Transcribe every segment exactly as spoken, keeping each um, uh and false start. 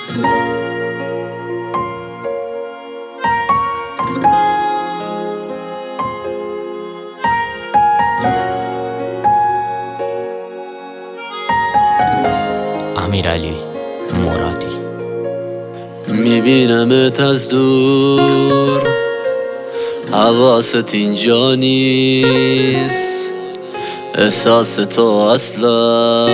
امیرعلی مرادی. میبینمت از دور، حواست اینجا نیست، احساس تو اصلا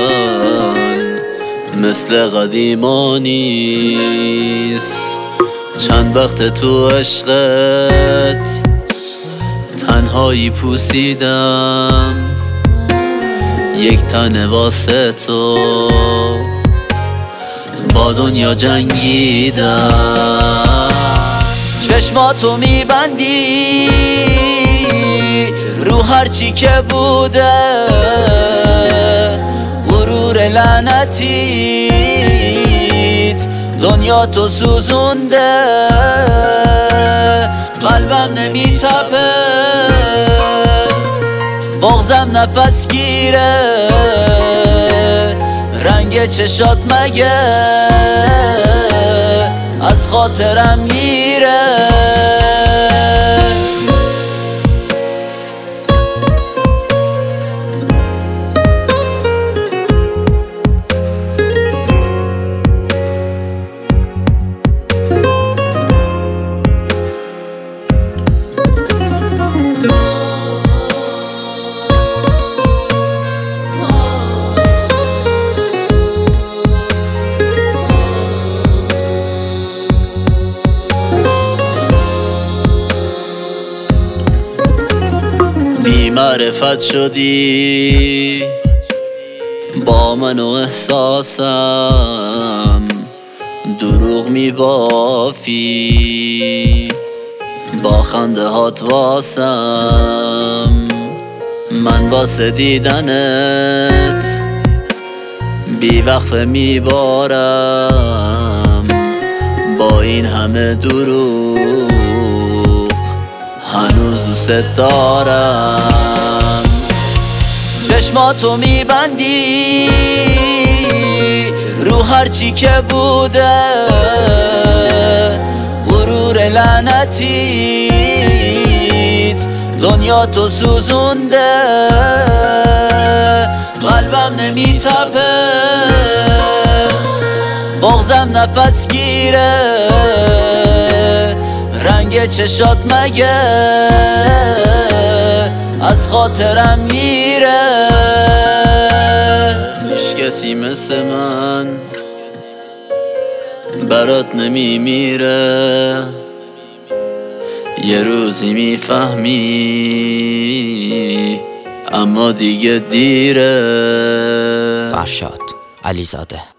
مثل قدیما نیست. چند وقت تو عشقت تنهایی پوسیدم، یک تن واسه تو با دنیا جنگیدم. چشماتو میبندی رو هرچی که بوده، غرور لعنتیت دنیا تو سوزونده. قلبم نمیتپه، بغضم نفس گیره، رنگ چشات مگه از خاطرم میره. بی معرفت شدی با من و احساسم، دروغ می بافی با خنده هات واسم. من واسه دیدنت بی وقفه می بارم، با این همه دروغ هنوز دوست دارم. چشماتو میبندی رو هرچی که بوده، غرور لعنتیت دنیا تو سوزونده. قلبم نمیتپه، بغضم نفس گیره، رنگ چشات مگه از خاطرم میره. هیچ کسی مثل من برات نمیمیره، یه روزی میفهمی اما دیگه دیره. فرشاد علیزاده.